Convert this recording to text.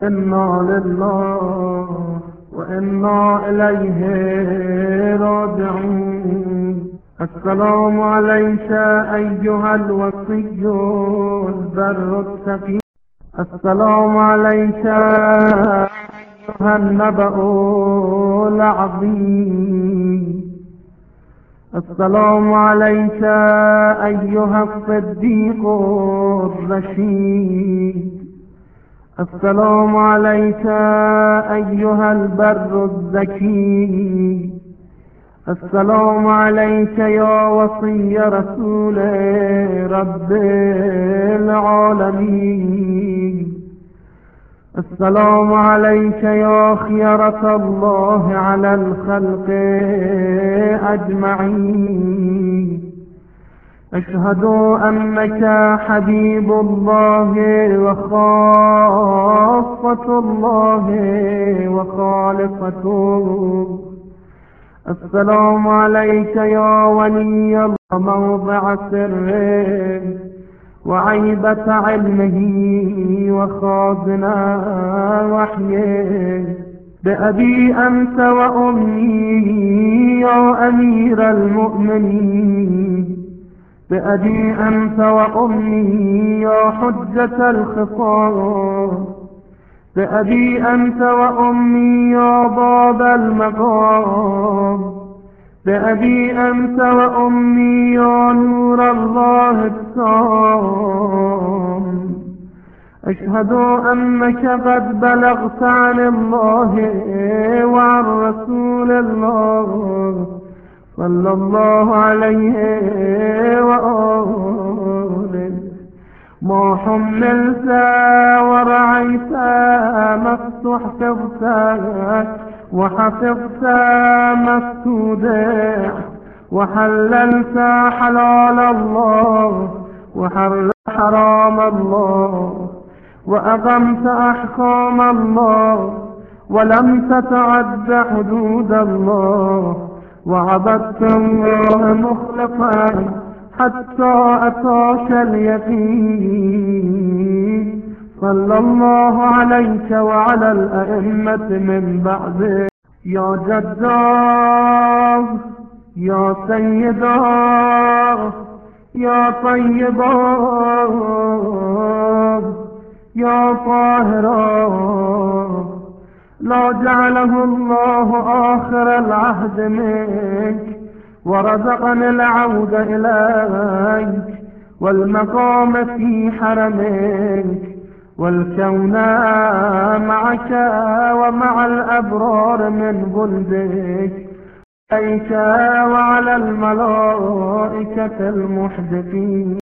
إنا لله وإنا إليه راجعون. السلام عليك أيها الوصي البر التقي. السلام عليك أيها النبأ العظيم. السلام عليك أيها الصديق الرشيد. السلام عليك أيها البر الزكي. السلام عليك يا وصي رسول رب العالمين. السلام عليك يا خيرة الله على الخلق أجمعين. أشهد أنك حبيب الله وخاصة الله وخالقته. السلام عليك يا ولي الله موضع سره وعيبة علمه وخازن وحيه. بأبي أنت وأمي يا أمير المؤمنين. بأبي أنت وأمي يا حجة الخصام. بأبي أنت وأمي يا باب المقام. بأبي أنت وأمي يا نور الله التام. أشهد أنك قد بلغت عن الله وعن رسول الله صلى الله عليه وآله ما حملت ورعيت ما استحفظت وحفظت ما استودعت وحللت حلال الله وحرمت حرام الله وأقمت أحكام الله ولم تتعد حدود الله وعبدت الله مخلصا حتى أتاك اليقين. صلى الله عليك وعلى الأئمة من بعده. يا جدار يا سيدار يا طيبار يا طاهرار لا جعله الله آخر العهد منك ورزقني العود إليك والمقام في حرمك والكون معك ومع الأبرار من جلدك عليك وعلى الملائكة المحدثين.